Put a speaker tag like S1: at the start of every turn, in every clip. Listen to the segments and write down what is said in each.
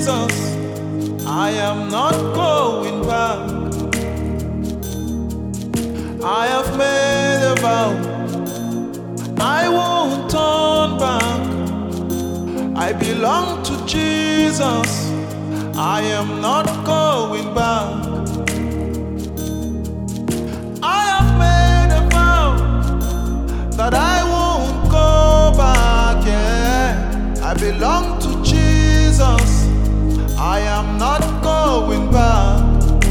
S1: Jesus, I am not going back. I have made a vow, I won't turn back. I belong to Jesus, I am not going back. I have made a vow that I won't go back, yeah. I belong to Jesus, I am not going back.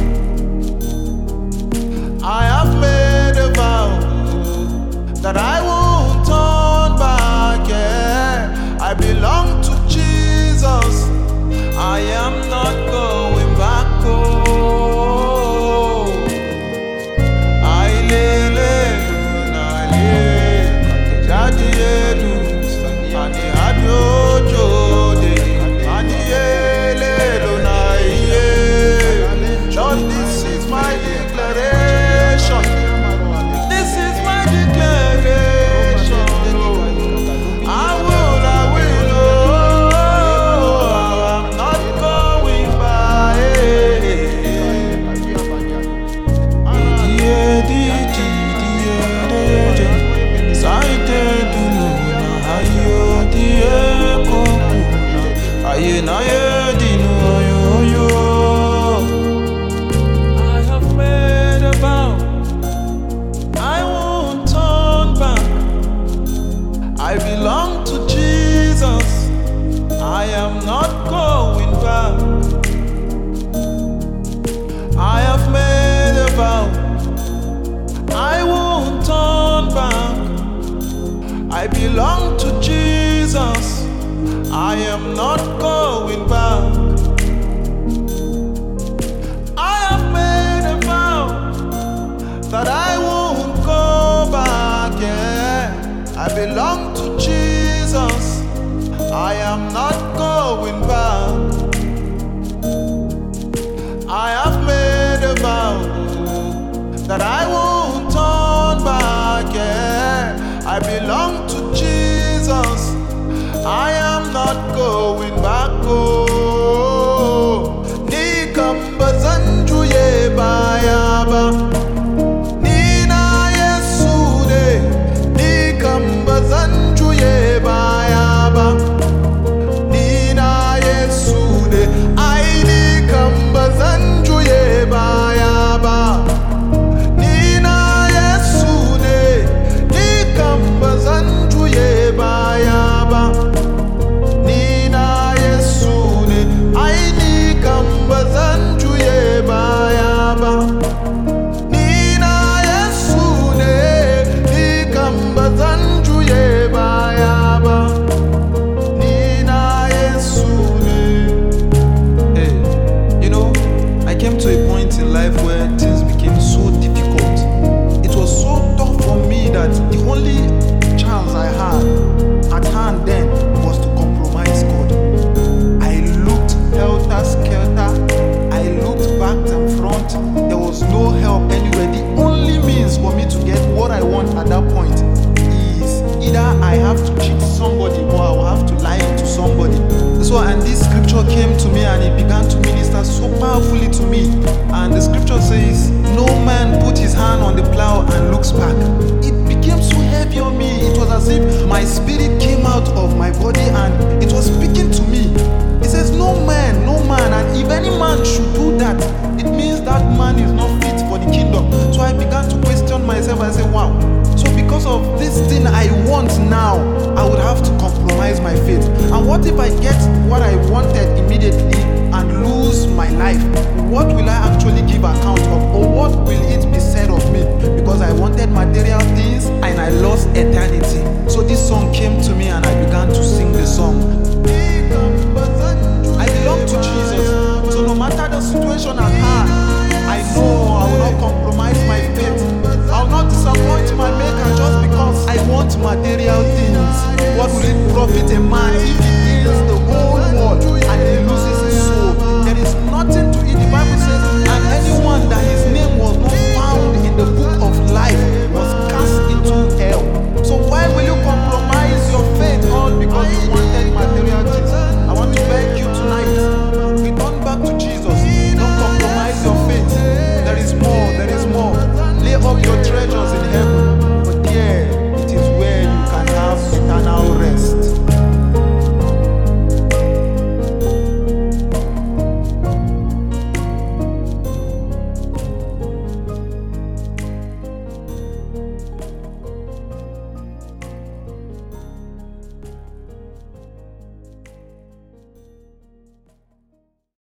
S1: I have made a vow that I won't turn back, yeah. I belong to Jesus, I am not going back, oh. I lele, na le, jadi elu, ani adiojo de, ani ele lo na iye. Lord, this is my declaration. This is my declaration. I will, oh, I'm not going back. I have made a vow, I won't turn back. I belong to Jesus, I am not going back. I have made a vow, I won't turn back. I belong to Jesus, I am not going back. I have made a vow that I won't go back, yeah. I belong to Jesus, I am not going back. I have made a vow that I won't turn back, yeah. I belong to Jesus, I am not going back, oh. Ni kamba zanju ye bayaba, ni na Yesu de. Ni kamba zanju ye bayaba, ni na Yesu de. Ai ni kamba zanju ye bayaba, ni na Yesu de. Ni kamba zanju ye bayaba, ni na Yesu de. Ai ni kamba zanju ye bayaba, ni na Yesu de. Ni kamba zanju ye bayaba, ni na Yesu de. Hey, you know, I came to a point in life where things became so difficult. It was so tough for me that the only chance I had at hand then was to compromise God. I looked helter-skelter, I looked back and front. There was no help anywhere. The only means for me to get what I want at that point is either I have to cheat somebody or I will have to lie to somebody. So, and this scripture came to me and it began to minister so powerfully to me.